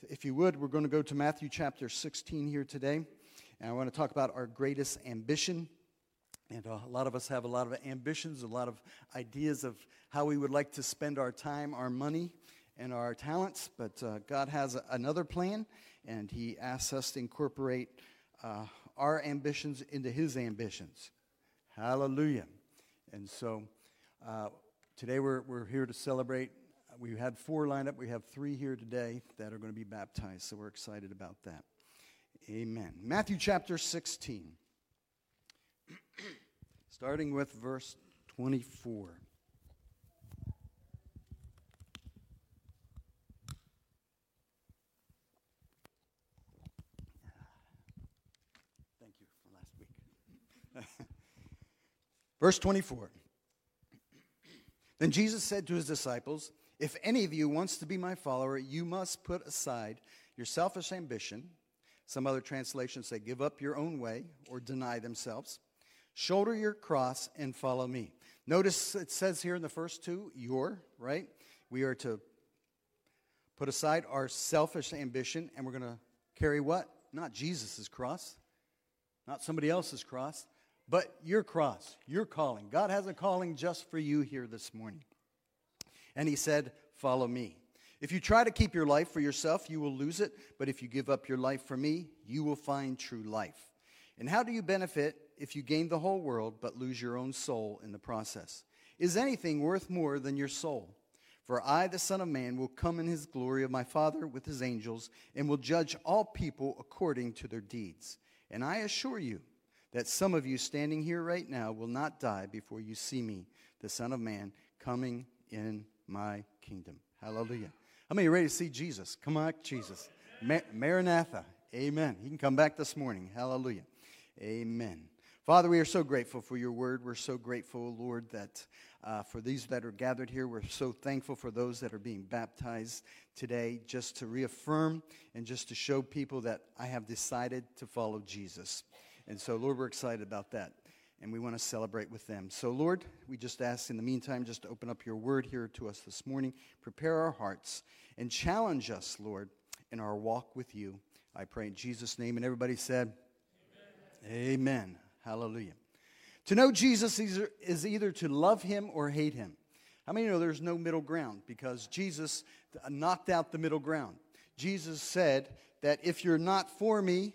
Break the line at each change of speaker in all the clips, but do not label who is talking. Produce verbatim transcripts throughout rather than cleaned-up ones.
If you would, we're going to go to Matthew chapter sixteen here today. And I want to talk about our greatest ambition. And uh, a lot of us have a lot of ambitions, a lot of ideas of how we would like to spend our time, our money, and our talents. But uh, God has a, another plan, and He asks us to incorporate uh, our ambitions into His ambitions. Hallelujah. And so uh, today we're, we're here to celebrate. We had four lined up. We have three here today that are going to be baptized, so we're excited about that. Amen. Matthew chapter sixteen, starting with verse twenty-four. Thank you for last week. Verse twenty-four. Then Jesus said to His disciples, "If any of you wants to be my follower, you must put aside your selfish ambition." Some other translations say, "Give up your own way," or deny themselves. "Shoulder your cross and follow me." Notice it says here in the first two, your, right? We are to put aside our selfish ambition, and we're going to carry what? Not Jesus' cross, not somebody else's cross, but your cross, your calling. God has a calling just for you here this morning. And He said, "Follow me. If you try to keep your life for yourself, you will lose it. But if you give up your life for me, you will find true life. And how do you benefit if you gain the whole world but lose your own soul in the process? Is anything worth more than your soul? For I, the Son of Man, will come in His glory of my Father with His angels and will judge all people according to their deeds. And I assure you that some of you standing here right now will not die before you see me, the Son of Man, coming in my kingdom." Hallelujah. How many are ready to see Jesus? Come on, Jesus. Mar- Maranatha. Amen. He can come back this morning. Hallelujah. Amen. Father, we are so grateful for your word. We're so grateful, Lord, that uh, for these that are gathered here, we're so thankful for those that are being baptized today, just to reaffirm and just to show people that I have decided to follow Jesus. And so, Lord, we're excited about that. And we want to celebrate with them. So, Lord, we just ask in the meantime just to open up your word here to us this morning. Prepare our hearts and challenge us, Lord, in our walk with you. I pray in Jesus' name. And everybody said, Amen. Amen. Hallelujah. To know Jesus is either to love Him or hate Him. How many know there's no middle ground? Because Jesus knocked out the middle ground. Jesus said that if you're not for me,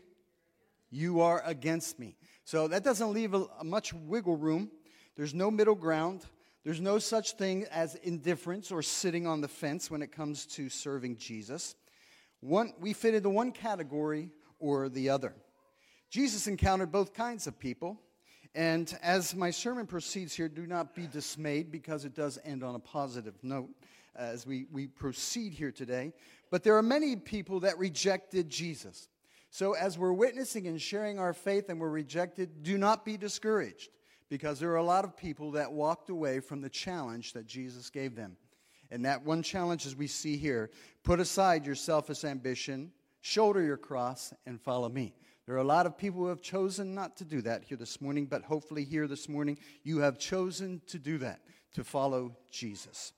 you are against me. So that doesn't leave a, a much wiggle room. There's no middle ground. There's no such thing as indifference or sitting on the fence when it comes to serving Jesus. One, we fit into one category or the other. Jesus encountered both kinds of people. And as my sermon proceeds here, do not be dismayed because it does end on a positive note as we, we proceed here today. But there are many people that rejected Jesus. So as we're witnessing and sharing our faith and we're rejected, do not be discouraged, because there are a lot of people that walked away from the challenge that Jesus gave them. And that one challenge, as we see here, put aside your selfish ambition, shoulder your cross, and follow me. There are a lot of people who have chosen not to do that here this morning, but hopefully here this morning you have chosen to do that, to follow Jesus.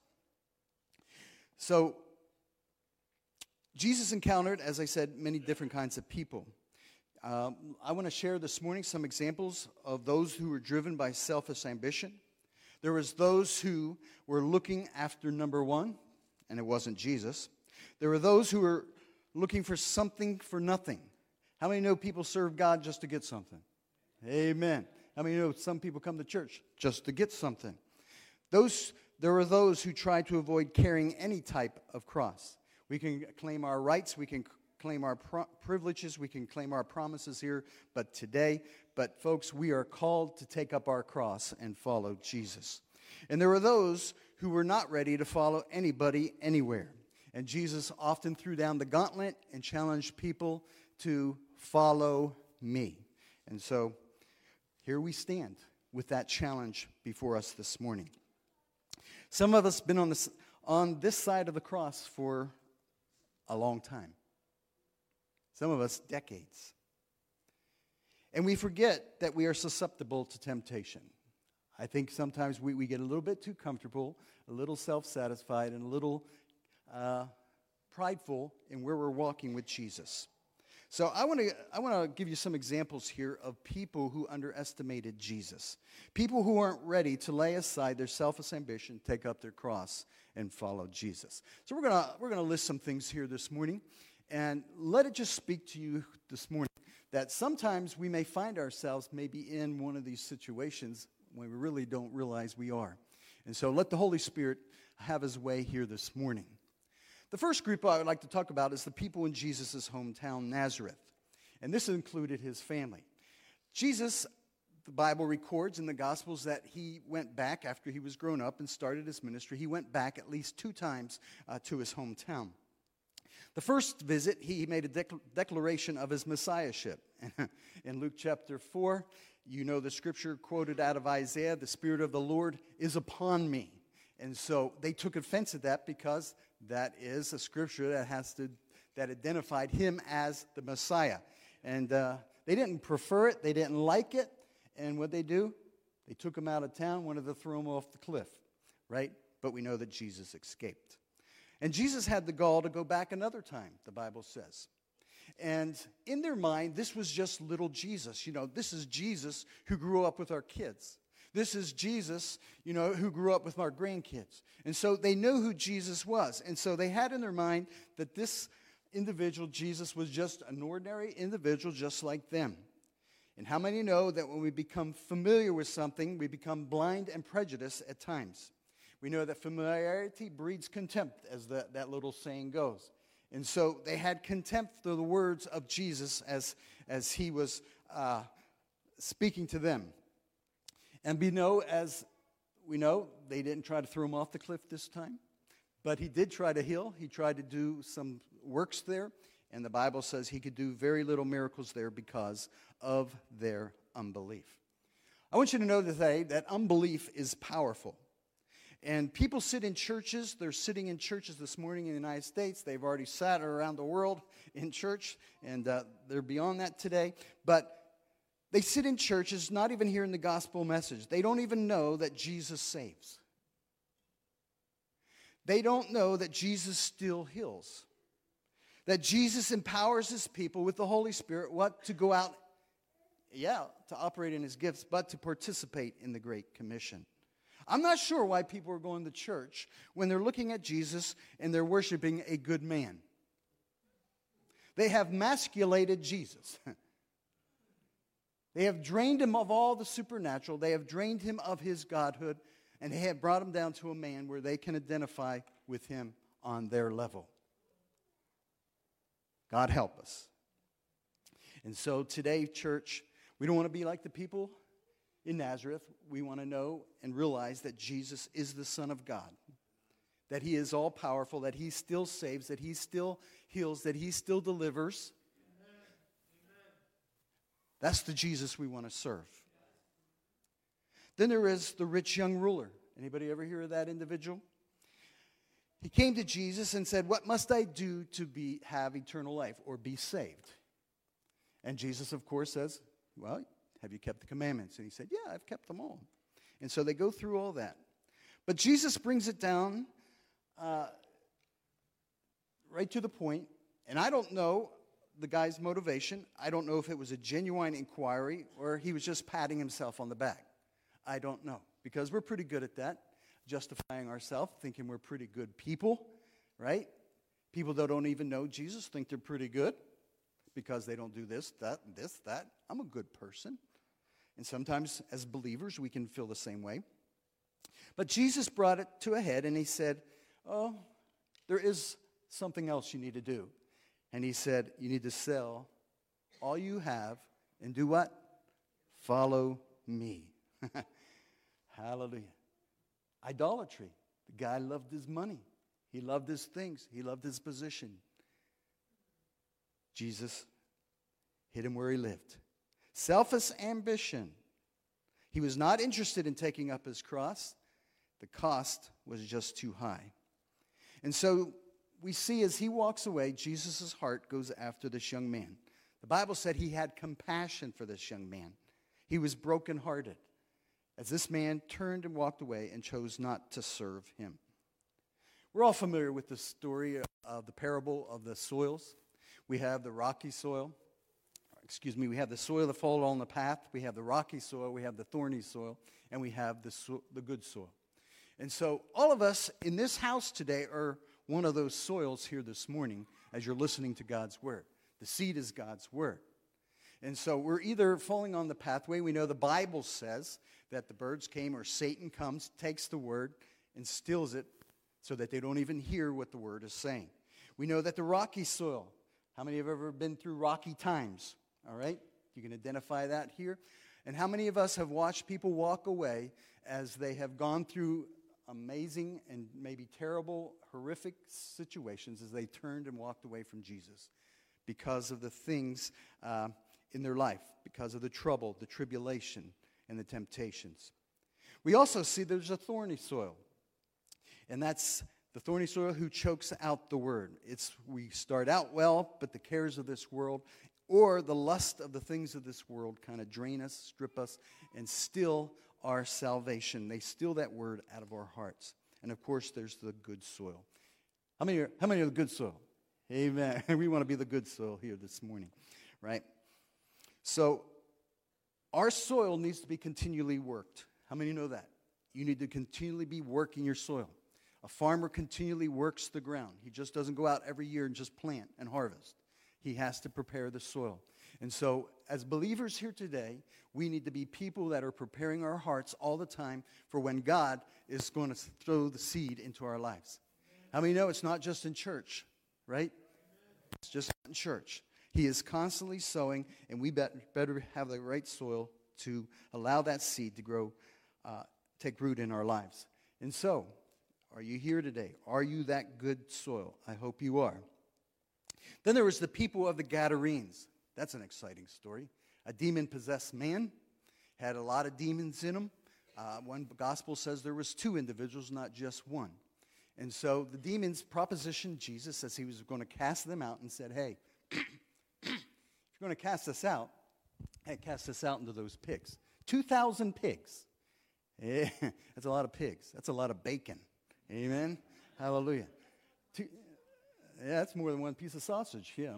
So Jesus encountered, as I said, many different kinds of people. Um, I want to share this morning some examples of those who were driven by selfish ambition. There was those who were looking after number one, and it wasn't Jesus. There were those who were looking for something for nothing. How many know people serve God just to get something? Amen. How many know some people come to church just to get something? Those, there were those who tried to avoid carrying any type of cross. We can claim our rights, we can claim our pro- privileges, we can claim our promises here, but today, but folks, we are called to take up our cross and follow Jesus. And there were those who were not ready to follow anybody anywhere. And Jesus often threw down the gauntlet and challenged people to follow me. And so here we stand with that challenge before us this morning. Some of us have been on this, on this side of the cross for a long time. Some of us, decades. And we forget that we are susceptible to temptation. I think sometimes we, we get a little bit too comfortable, a little self-satisfied, and a little uh, prideful in where we're walking with Jesus. So I want to I want to give you some examples here of people who underestimated Jesus. People who aren't ready to lay aside their selfish ambition, take up their cross, and follow Jesus. So we're gonna we're gonna list some things here this morning, and let it just speak to you this morning that sometimes we may find ourselves maybe in one of these situations when we really don't realize we are. And so let the Holy Spirit have his way here this morning. The first group I would like to talk about is the people in Jesus' hometown, Nazareth. And this included his family. Jesus, the Bible records in the Gospels that he went back after he was grown up and started his ministry. He went back at least two times uh, to his hometown. The first visit, he made a dec- declaration of his messiahship. In Luke chapter four, you know the scripture quoted out of Isaiah, "The Spirit of the Lord is upon me." And so they took offense at that because that is a scripture that has to that identified him as the Messiah. And uh, they didn't prefer it. They didn't like it. And what they do? They took him out of town, wanted to throw him off the cliff, right? But we know that Jesus escaped. And Jesus had the gall to go back another time, the Bible says. And in their mind, this was just little Jesus. You know, this is Jesus who grew up with our kids. This is Jesus, you know, who grew up with our grandkids. And so they knew who Jesus was. And so they had in their mind that this individual, Jesus, was just an ordinary individual just like them. And how many know that when we become familiar with something, we become blind and prejudiced at times? We know that familiarity breeds contempt, as the, that little saying goes. And so they had contempt for the words of Jesus as, as he was uh, speaking to them. And we know, as we know, they didn't try to throw him off the cliff this time. But he did try to heal. He tried to do some works there. And the Bible says he could do very little miracles there because of their unbelief. I want you to know today that unbelief is powerful. And people sit in churches. They're sitting in churches this morning in the United States. They've already sat around the world in church. And uh, they're beyond that today. But they sit in churches, not even hearing the gospel message. They don't even know that Jesus saves. They don't know that Jesus still heals. That Jesus empowers his people with the Holy Spirit, what? To go out, yeah, to operate in his gifts, but to participate in the Great Commission. I'm not sure why people are going to church when they're looking at Jesus and they're worshiping a good man. They have masculated Jesus. They have drained him of all the supernatural. They have drained him of his godhood. And they have brought him down to a man where they can identify with him on their level. God help us. And so today, church, we don't want to be like the people in Nazareth. We want to know and realize that Jesus is the Son of God. That he is all powerful. That he still saves. That he still heals. That he still delivers. That's the Jesus we want to serve. Then there is the rich young ruler. Anybody ever hear of that individual? He came to Jesus and said, "What must I do to be have eternal life or be saved?" And Jesus, of course, says, "Well, have you kept the commandments?" And he said, "Yeah, I've kept them all." And so they go through all that. But Jesus brings it down uh, right to the point. And I don't know the guy's motivation. I don't know if it was a genuine inquiry or he was just patting himself on the back. I don't know, because we're pretty good at that, justifying ourselves, thinking we're pretty good people, right? People that don't even know Jesus think they're pretty good because they don't do this, that, this, that. I'm a good person. And sometimes as believers, we can feel the same way. But Jesus brought it to a head and he said, "Oh, there is something else you need to do." And he said, "You need to sell all you have and do what? Follow me." Hallelujah. Idolatry. The guy loved his money. He loved his things. He loved his position. Jesus hit him where he lived. Selfish ambition. He was not interested in taking up his cross. The cost was just too high. And so we see as he walks away, Jesus' heart goes after this young man. The Bible said he had compassion for this young man. He was brokenhearted as this man turned and walked away and chose not to serve him. We're all familiar with the story of the parable of the soils. We have the rocky soil. Excuse me, we have the soil that falls on the path. We have the rocky soil. We have the thorny soil. And we have the, so- the good soil. And so all of us in this house today are one of those soils here this morning as you're listening to God's word. The seed is God's word. And so we're either falling on the pathway. We know the Bible says that the birds came or Satan comes, takes the word, and steals it so that they don't even hear what the word is saying. We know that the rocky soil, how many have ever been through rocky times? All right? You can identify that here. And how many of us have watched people walk away as they have gone through amazing and maybe terrible, horrific situations as they turned and walked away from Jesus because of the things uh, in their life, because of the trouble, the tribulation, and the temptations. We also see there's a thorny soil. And that's the thorny soil who chokes out the word. It's we start out well, but the cares of this world or the lust of the things of this world kind of drain us, strip us, and steal our salvation. They steal that word out of our hearts. And of course, there's the good soil. How many are, how many are the good soil? Amen. We want to be the good soil here this morning, right? So our soil needs to be continually worked. How many know that? You need to continually be working your soil. A farmer continually works the ground. He just doesn't go out every year and just plant and harvest. He has to prepare the soil. And so as believers here today, we need to be people that are preparing our hearts all the time for when God is going to throw the seed into our lives. How many know it's not just in church, right? It's just not in church. He is constantly sowing, and we bet, better have the right soil to allow that seed to grow, uh, take root in our lives. And so, are you here today? Are you that good soil? I hope you are. Then there was the people of the Gadarenes. That's an exciting story. A demon-possessed man had a lot of demons in him. Uh, one gospel says there was two individuals, not just one. And so the demons propositioned Jesus as he was going to cast them out and said, hey, if you're going to cast us out, hey, cast us out into those pigs. two thousand pigs. Yeah, that's a lot of pigs. That's a lot of bacon. Amen? Hallelujah. Two, yeah, that's more than one piece of sausage. Yeah.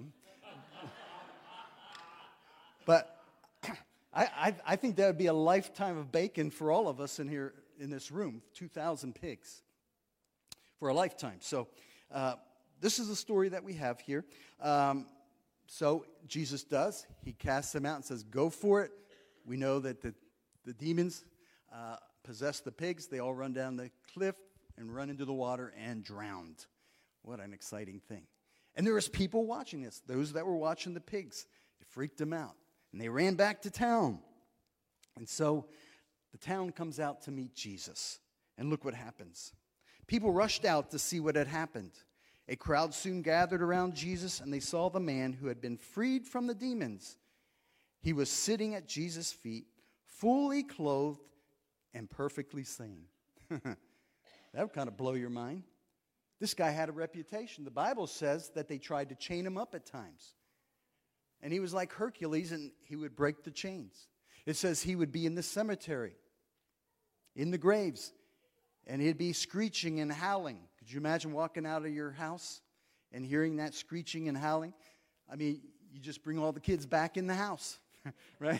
But I, I, I think that would be a lifetime of bacon for all of us in here in this room. two thousand pigs for a lifetime. So uh, this is the story that we have here. Um, so Jesus does. He casts them out and says, go for it. We know that the, the demons uh, possess the pigs. They all run down the cliff and run into the water and drowned. What an exciting thing. And there was people watching this. Those that were watching the pigs. It freaked them out. And they ran back to town. And so the town comes out to meet Jesus. And look what happens. People rushed out to see what had happened. A crowd soon gathered around Jesus, and they saw the man who had been freed from the demons. He was sitting at Jesus' feet, fully clothed and perfectly sane. That would kind of blow your mind. This guy had a reputation. The Bible says that they tried to chain him up at times. And he was like Hercules, and he would break the chains. It says he would be in the cemetery, in the graves, and he'd be screeching and howling. Could you imagine walking out of your house and hearing that screeching and howling? I mean, you just bring all the kids back in the house, right?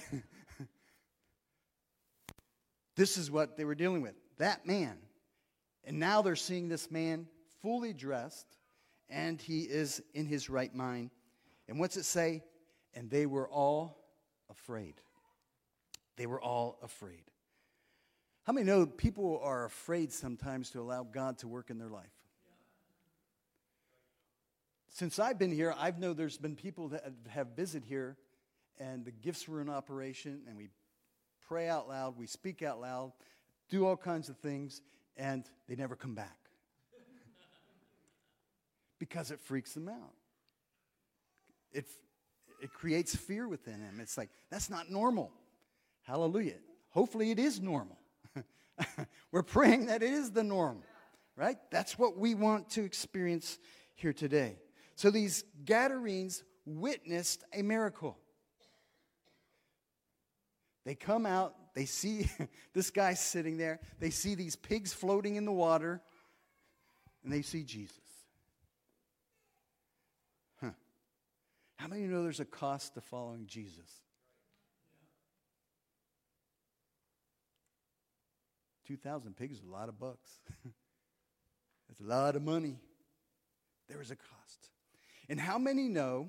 This is what they were dealing with, that man. And now they're seeing this man fully dressed, and he is in his right mind. And what's it say? And they were all afraid. They were all afraid. How many know people are afraid sometimes to allow God to work in their life? Since I've been here, I've known there's been people that have visited here, and the gifts were in operation, and we pray out loud, we speak out loud, do all kinds of things, and they never come back. Because it freaks them out. It, it creates fear within them. It's like, that's not normal. Hallelujah. Hopefully it is normal. We're praying that it is the norm, right? That's what we want to experience here today. So these Gadarenes witnessed a miracle. They come out, they see this guy sitting there, they see these pigs floating in the water, and they see Jesus. Huh. How many know there's a cost to following Jesus? two thousand pigs is a lot of bucks. That's a lot of money. There is a cost. And how many know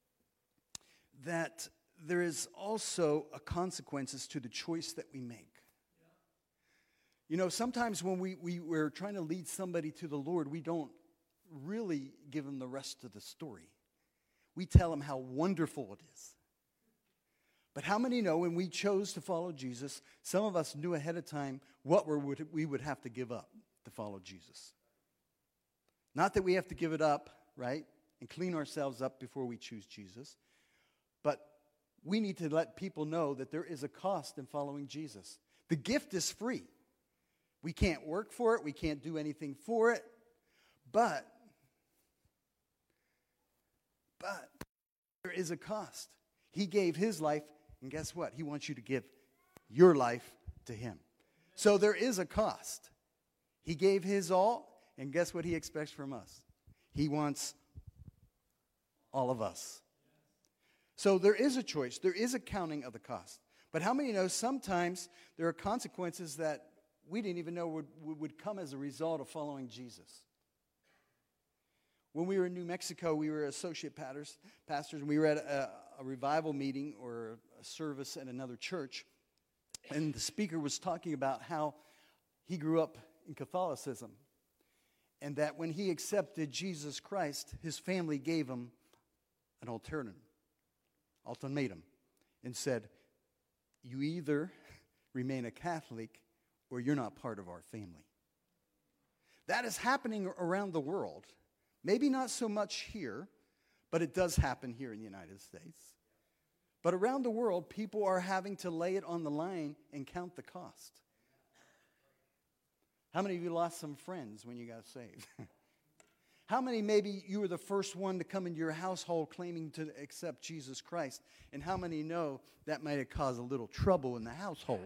that there is also a consequences to the choice that we make? You know, sometimes when we, we, we're trying to lead somebody to the Lord, we don't really give them the rest of the story. We tell them how wonderful it is. But how many know when we chose to follow Jesus, some of us knew ahead of time what we would, we would have to give up to follow Jesus? Not that we have to give it up, right, and clean ourselves up before we choose Jesus, but we need to let people know that there is a cost in following Jesus. The gift is free. We can't work for it. We can't do anything for it. But, but there is a cost. He gave his life, and guess what? He wants you to give your life to him. So there is a cost. He gave his all, and guess what he expects from us? He wants all of us. So there is a choice. There is a counting of the cost. But how many know sometimes there are consequences that we didn't even know would, would come as a result of following Jesus? When we were in New Mexico, we were associate pastors, pastors and we were at a, a revival meeting or a service at another church. And the speaker was talking about how he grew up in Catholicism. And that when he accepted Jesus Christ, his family gave him an alternative, ultimatum, and said, you either remain a Catholic or you're not part of our family. That is happening around the world. Maybe not so much here, but it does happen here in the United States. But around the world, people are having to lay it on the line and count the cost. How many of you lost some friends when you got saved? How many maybe you were the first one to come into your household claiming to accept Jesus Christ? And how many know that might have caused a little trouble in the household?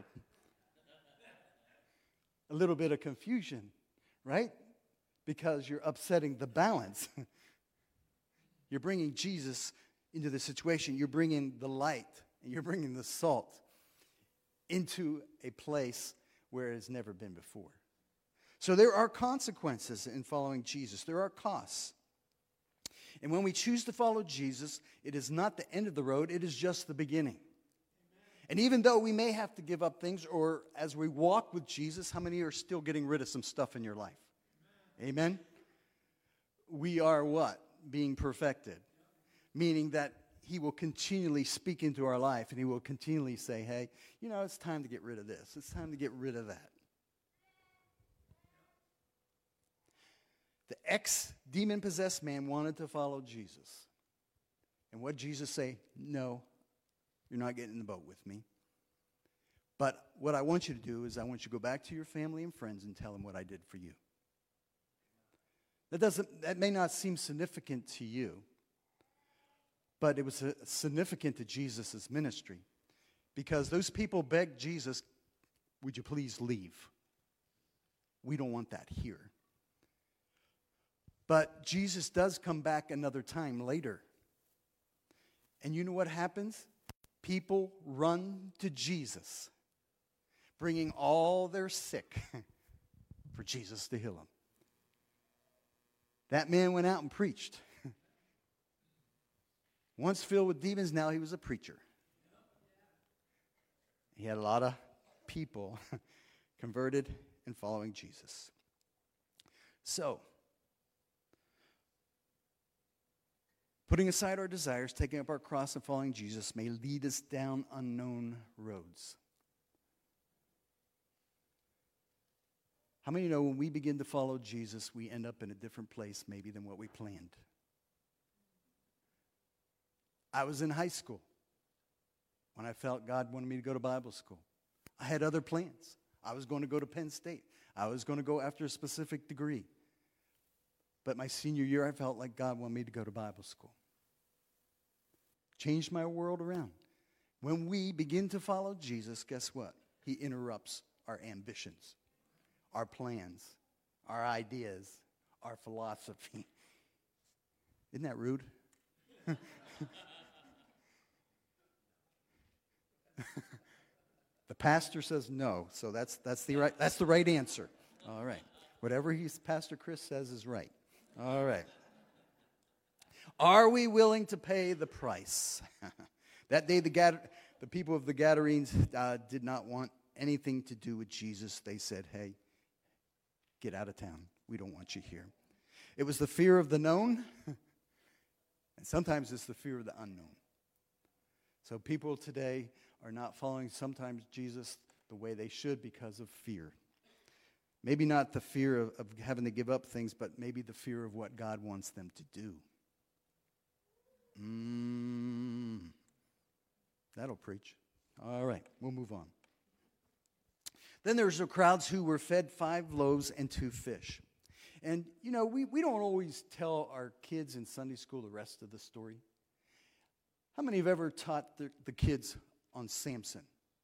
A little bit of confusion, right? Because you're upsetting the balance. You're bringing Jesus into the situation. You're bringing the light, and you're bringing the salt into a place where it has never been before. So there are consequences in following Jesus. There are costs. And when we choose to follow Jesus, it is not the end of the road. It is just the beginning. And even though we may have to give up things, or as we walk with Jesus, how many are still getting rid of some stuff in your life? Amen? Amen? We are what? Being perfected. Meaning that he will continually speak into our life, and he will continually say, hey, you know, it's time to get rid of this. It's time to get rid of that. The ex-demon-possessed man wanted to follow Jesus. And what did Jesus say? No, you're not getting in the boat with me. But what I want you to do is I want you to go back to your family and friends and tell them what I did for you. That doesn't, that may not seem significant to you, but it was uh, significant to Jesus' ministry. Because those people begged Jesus, would you please leave? We don't want that here. But Jesus does come back another time later. And you know what happens? People run to Jesus, bringing all their sick for Jesus to heal them. That man went out and preached. Once filled with demons, now he was a preacher. He had a lot of people converted and following Jesus. So, putting aside our desires, taking up our cross, and following Jesus may lead us down unknown roads. How many know when we begin to follow Jesus, we end up in a different place maybe than what we planned? I was in high school when I felt God wanted me to go to Bible school. I had other plans. I was going to go to Penn State. I was going to go after a specific degree. But my senior year, I felt like God wanted me to go to Bible school. Changed my world around. When we begin to follow Jesus, guess what? He interrupts our ambitions, our plans, our ideas, our philosophy. Isn't that rude? The pastor says no, so that's that's the right that's the right answer. All right. Whatever he's Pastor Chris says is right. All right. Are we willing to pay the price? That day, the Gad- the people of the Gadarenes uh, did not want anything to do with Jesus. They said, "Hey, get out of town. We don't want you here." It was the fear of the known, and sometimes it's the fear of the unknown. So people today are not following sometimes Jesus the way they should because of fear. Maybe not the fear of, of having to give up things, but maybe the fear of what God wants them to do. Mm, that'll preach. All right, we'll move on. Then there's the crowds who were fed five loaves and two fish. And, you know, we, we don't always tell our kids in Sunday school the rest of the story. How many have ever taught the, the kids on Samson?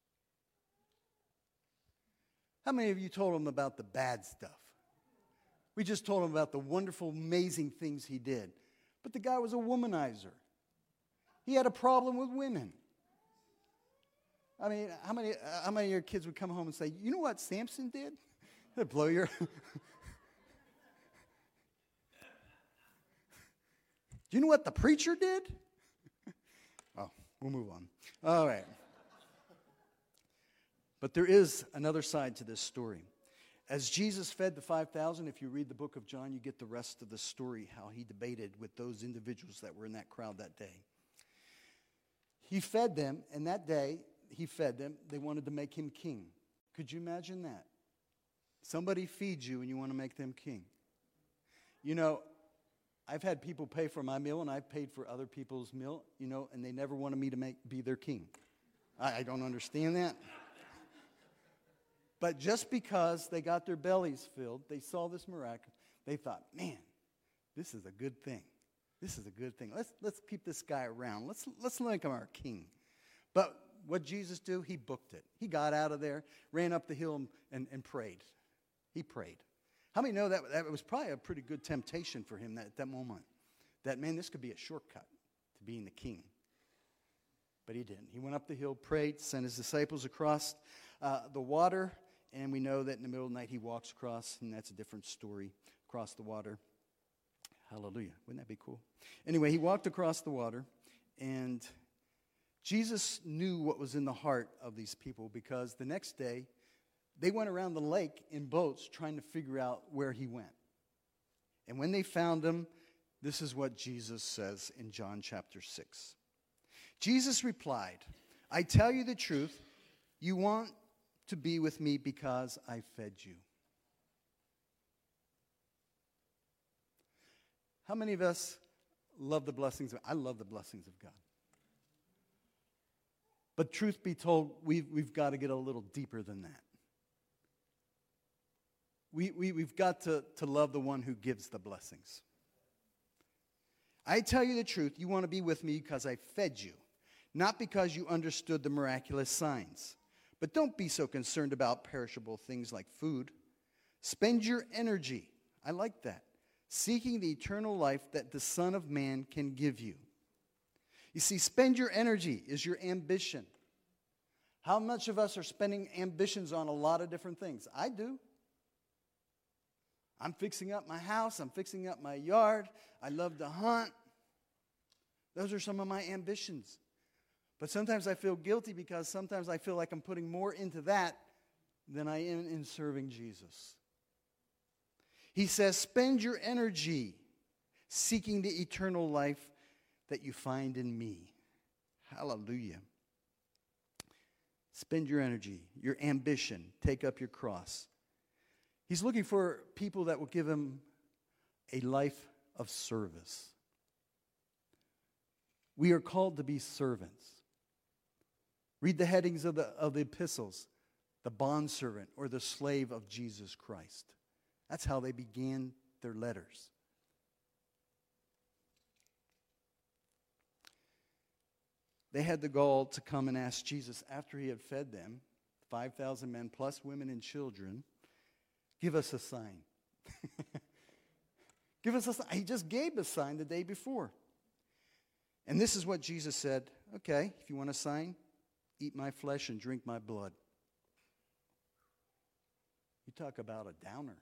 How many of you told them about the bad stuff? We just told them about the wonderful, amazing things he did. But the guy was a womanizer. He had a problem with women. I mean, how many, how many of your kids would come home and say, you know what Samson did? That'd blow your... Do you know what the preacher did? Oh, we'll move on. All right. But there is another side to this story. As Jesus fed the five thousand, if you read the book of John, you get the rest of the story, how he debated with those individuals that were in that crowd that day. He fed them, and that day, he fed them. They wanted to make him king. Could you imagine that? Somebody feeds you, and you want to make them king. You know, I've had people pay for my meal, and I've paid for other people's meal, you know, and they never wanted me to make, be their king. I, I don't understand that. But just because they got their bellies filled, they saw this miracle, they thought, man, this is a good thing. This is a good thing. Let's, let's keep this guy around. Let's, let's make him our king. But what Jesus do? He booked it. He got out of there, ran up the hill, and, and, and prayed. He prayed. How many know that that was probably a pretty good temptation for him that, at that moment? That, man, this could be a shortcut to being the king. But he didn't. He went up the hill, prayed, sent his disciples across uh, the water, and we know that in the middle of the night he walks across, and that's a different story, across the water. Hallelujah. Wouldn't that be cool? Anyway, he walked across the water, and Jesus knew what was in the heart of these people because the next day they went around the lake in boats trying to figure out where he went. And when they found him, this is what Jesus says in John chapter six. Jesus replied, I tell you the truth, you want to be with me because I fed you. How many of us love the blessings of I love the blessings of God. But truth be told, we've, we've got to get a little deeper than that. We, we, we've got to, to love the one who gives the blessings. I tell you the truth, you want to be with me because I fed you, not because you understood the miraculous signs. But don't be so concerned about perishable things like food. Spend your energy, I like that, seeking the eternal life that the Son of Man can give you. You see, spend your energy is your ambition. How much of us are spending ambitions on a lot of different things? I do. I'm fixing up my house. I'm fixing up my yard. I love to hunt. Those are some of my ambitions. But sometimes I feel guilty because sometimes I feel like I'm putting more into that than I am in serving Jesus. He says, spend your energy seeking the eternal life that you find in me. Hallelujah. Spend your energy, your ambition, take up your cross. He's looking for people that will give him a life of service. We are called to be servants. Read the headings of the, of the epistles, the bondservant or the slave of Jesus Christ. That's how they began their letters. They had the gall to come and ask Jesus after he had fed them, five thousand men plus women and children, give us a sign. Give us a sign. He just gave a sign the day before. And this is what Jesus said. Okay, if you want a sign, eat my flesh and drink my blood. You talk about a downer.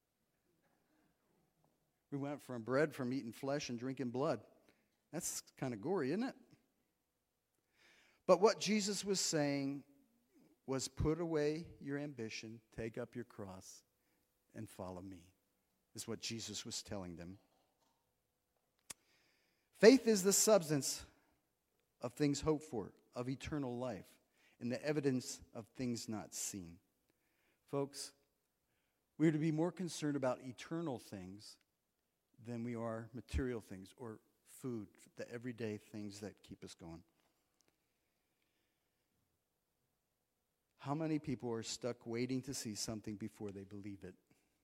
We went from bread from eating flesh and drinking blood. That's kind of gory, isn't it? But what Jesus was saying was put away your ambition, take up your cross, and follow me, is what Jesus was telling them. Faith is the substance of things hoped for, of eternal life, and the evidence of things not seen. Folks, we are to be more concerned about eternal things than we are material things or food, the everyday things that keep us going. How many people are stuck waiting to see something before they believe it?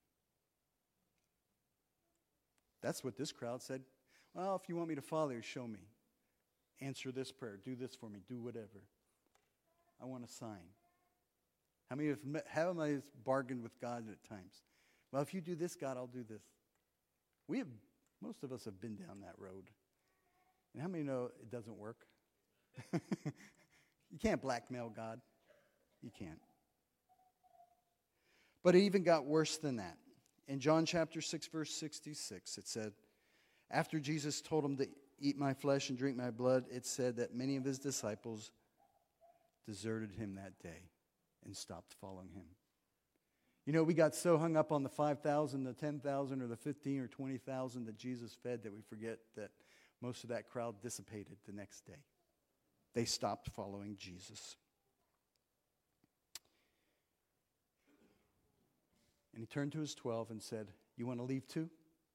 That's what this crowd said. Well, if you want me to follow you, show me. Answer this prayer. Do this for me. Do whatever. I want a sign. How many have met, how many have bargained with God at times? Well, if you do this, God, I'll do this. We have, most of us have been down that road. And how many know it doesn't work? You can't blackmail God. You can't. But it even got worse than that. In John chapter six, verse sixty-six, it said, after Jesus told him to eat my flesh and drink my blood, it said that many of his disciples deserted him that day and stopped following him. You know, we got so hung up on the five thousand, the ten thousand, or the fifteen or twenty thousand that Jesus fed that we forget that most of that crowd dissipated the next day. They stopped following Jesus. And he turned to his twelve and said, you want to leave too?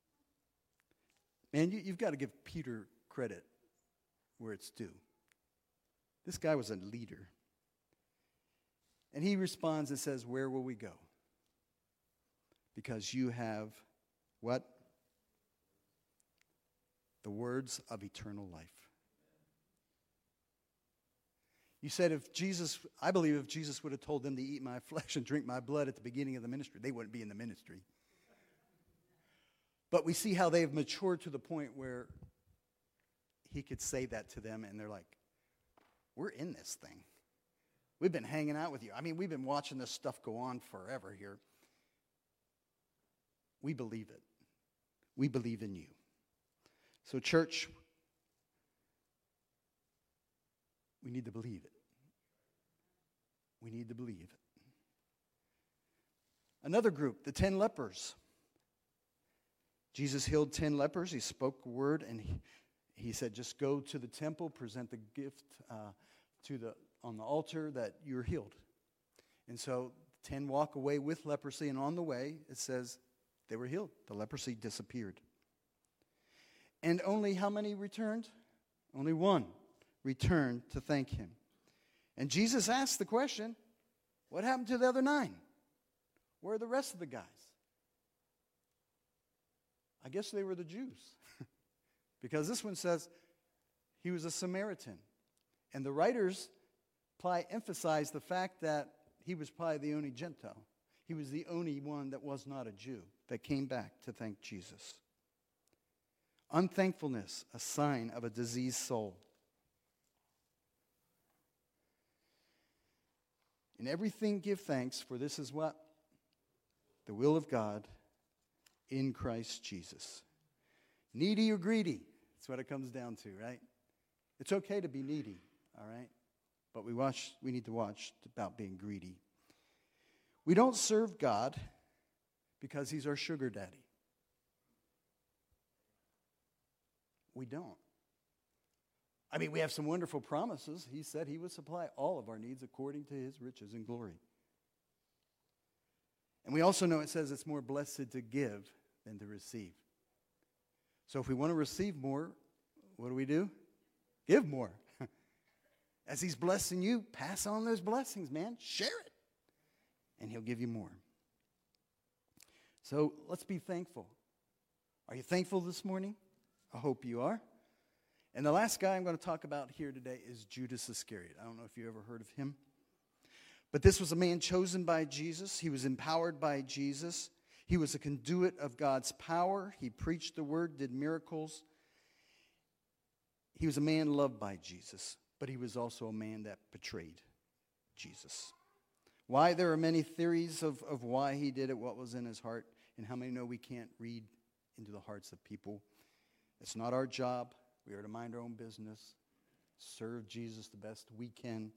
Man, you, you've got to give Peter credit where it's due. This guy was a leader. And he responds and says, where will we go? Because you have what? The words of eternal life. You said if Jesus, I believe if Jesus would have told them to eat my flesh and drink my blood at the beginning of the ministry, they wouldn't be in the ministry. But we see how they've matured to the point where he could say that to them and they're like, we're in this thing. We've been hanging out with you. I mean, we've been watching this stuff go on forever here. We believe it. We believe in you. So church, we need to believe it. We need to believe it. Another group, the ten lepers. Jesus healed ten lepers. He spoke a word, and he, he said, just go to the temple, present the gift uh, to the on the altar that you're healed. And so ten walk away with leprosy, and on the way, it says they were healed. The leprosy disappeared. And only how many returned? Only one returned to thank him. And Jesus asked the question, what happened to the other nine? Where are the rest of the guys? I guess they were the Jews. Because this one says he was a Samaritan. And the writers probably emphasize the fact that he was probably the only Gentile. He was the only one that was not a Jew that came back to thank Jesus. Unthankfulness, a sign of a diseased soul. In everything give thanks, for this is what? The will of God in Christ Jesus. Needy or greedy? That's what it comes down to, right? It's okay to be needy, all right? But we watch. We need to watch about being greedy. We don't serve God because he's our sugar daddy. We don't. I mean, we have some wonderful promises. He said he would supply all of our needs according to his riches and glory. And we also know it says it's more blessed to give than to receive. So if we want to receive more, what do we do? Give more. As he's blessing you, pass on those blessings, man. Share it. And he'll give you more. So let's be thankful. Are you thankful this morning? I hope you are. And the last guy I'm going to talk about here today is Judas Iscariot. I don't know if you ever heard of him. But this was a man chosen by Jesus. He was empowered by Jesus. He was a conduit of God's power. He preached the word, did miracles. He was a man loved by Jesus, but he was also a man that betrayed Jesus. Why? There are many theories of, of why he did it, what was in his heart, and how many know we can't read into the hearts of people. It's not our job. We are to mind our own business, serve Jesus the best we can,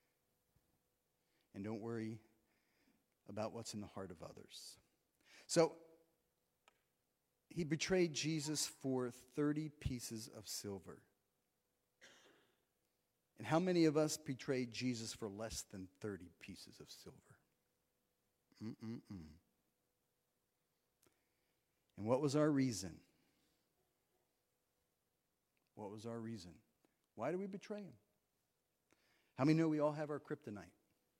and don't worry about what's in the heart of others. So, he betrayed Jesus for thirty pieces of silver. And how many of us betrayed Jesus for less than thirty pieces of silver? Mm-mm-mm. And what was our reason? What was our reason? Why do we betray him? How many know we all have our kryptonite?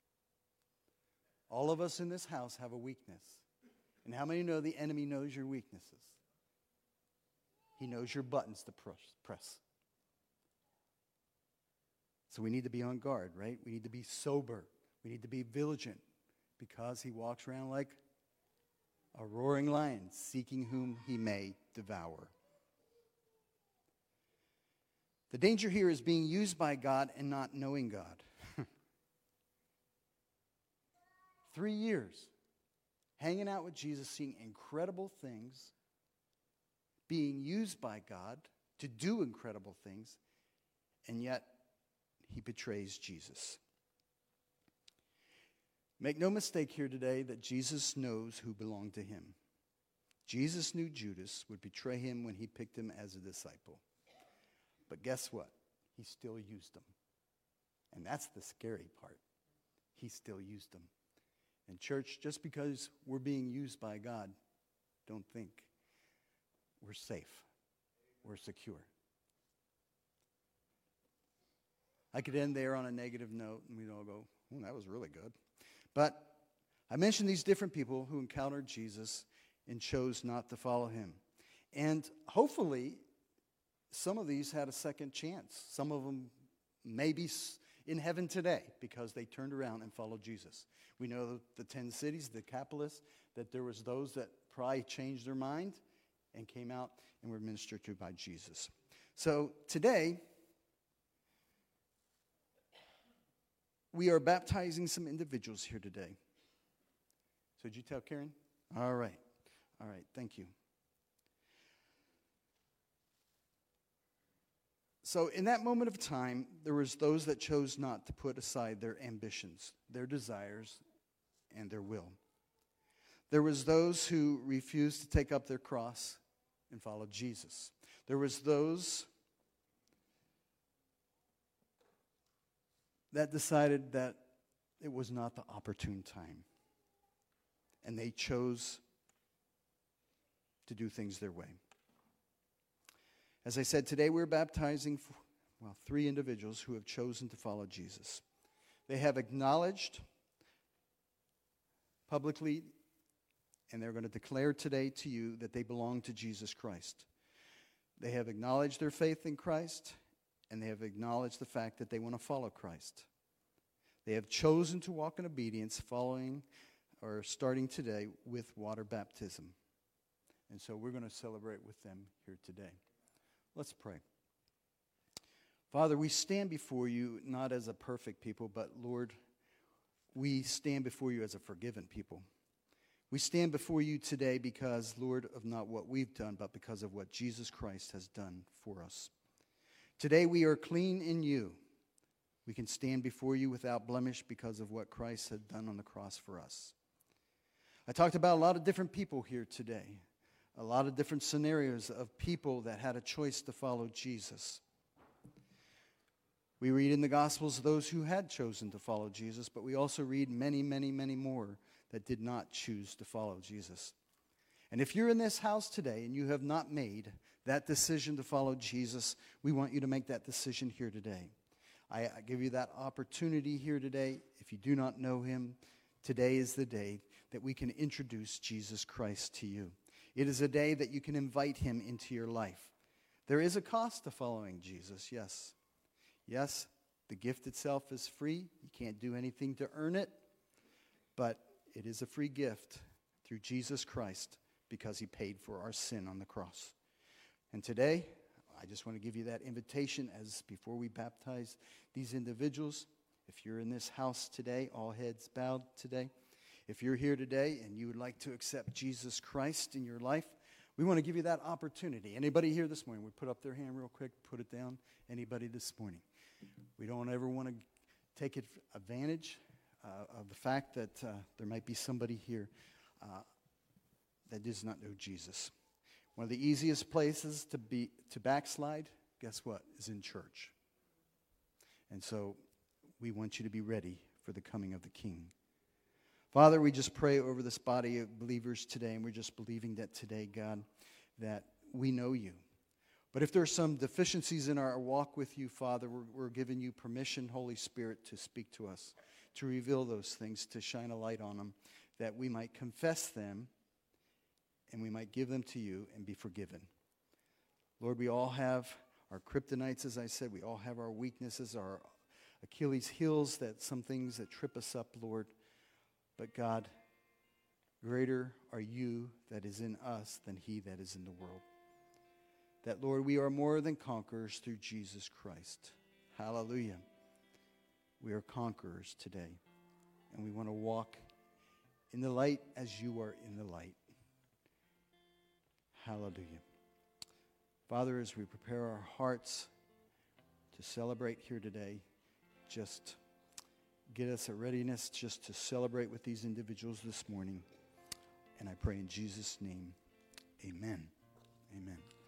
All of us in this house have a weakness. And how many know the enemy knows your weaknesses? He knows your buttons to press. So we need to be on guard, right? We need to be sober. We need to be vigilant because he walks around like a roaring lion, seeking whom he may devour. The danger here is being used by God and not knowing God. Three years hanging out with Jesus, seeing incredible things, being used by God to do incredible things, and yet he betrays Jesus. Make no mistake here today that Jesus knows who belonged to him. Jesus knew Judas would betray him when he picked him as a disciple. But guess what? He still used him. And that's the scary part. He still used him. And church, just because we're being used by God, don't think we're safe. We're secure. I could end there on a negative note, and we'd all go, oh, that was really good. But I mentioned these different people who encountered Jesus and chose not to follow him. And hopefully, some of these had a second chance. Some of them may be in heaven today because they turned around and followed Jesus. We know the ten cities, the Decapolis, that there was those that probably changed their mind and came out and were ministered to by Jesus. So today, we are baptizing some individuals here today. So did you tell Karen? All right. All right. Thank you. So in that moment of time, there was those that chose not to put aside their ambitions, their desires, and their will. There was those who refused to take up their cross and follow Jesus. There was those that decided that it was not the opportune time. And they chose to do things their way. As I said, today we're baptizing, well, three individuals who have chosen to follow Jesus. They have acknowledged publicly, and they're going to declare today to you that they belong to Jesus Christ. They have acknowledged their faith in Christ, and they have acknowledged the fact that they want to follow Christ. They have chosen to walk in obedience, following or starting today with water baptism. And so we're going to celebrate with them here today. Let's pray. Father, we stand before you not as a perfect people, but Lord, we stand before you as a forgiven people. We stand before you today because, Lord, of not what we've done, but because of what Jesus Christ has done for us. Today we are clean in you. We can stand before you without blemish because of what Christ had done on the cross for us. I talked about a lot of different people here today. A lot of different scenarios of people that had a choice to follow Jesus. We read in the Gospels those who had chosen to follow Jesus, but we also read many, many, many more that did not choose to follow Jesus. And if you're in this house today and you have not made that decision to follow Jesus, we want you to make that decision here today. I, I give you that opportunity here today. If you do not know him, today is the day that we can introduce Jesus Christ to you. It is a day that you can invite him into your life. There is a cost to following Jesus, yes. Yes, the gift itself is free. You can't do anything to earn it, but it is a free gift through Jesus Christ because he paid for our sin on the cross. And today, I just want to give you that invitation as before we baptize these individuals. If you're in this house today, all heads bowed today. If you're here today and you would like to accept Jesus Christ in your life, we want to give you that opportunity. Anybody here this morning would put up their hand real quick, put it down. Anybody this morning? We don't ever want to take advantage uh, of the fact that uh, there might be somebody here uh, that does not know Jesus. One of the easiest places to be to backslide, guess what, is in church. And so we want you to be ready for the coming of the King. Father, we just pray over this body of believers today, and we're just believing that today, God, that we know you. But if there are some deficiencies in our walk with you, Father, we're, we're giving you permission, Holy Spirit, to speak to us, to reveal those things, to shine a light on them, that we might confess them, and we might give them to you and be forgiven. Lord, we all have our kryptonites, as I said. We all have our weaknesses, our Achilles' heels, that some things that trip us up, Lord. But God, greater are you that is in us than he that is in the world. That, Lord, we are more than conquerors through Jesus Christ. Hallelujah. We are conquerors today. And we want to walk in the light as you are in the light. Hallelujah. Father, as we prepare our hearts to celebrate here today, just get us a readiness just to celebrate with these individuals this morning. And I pray in Jesus' name, amen. Amen.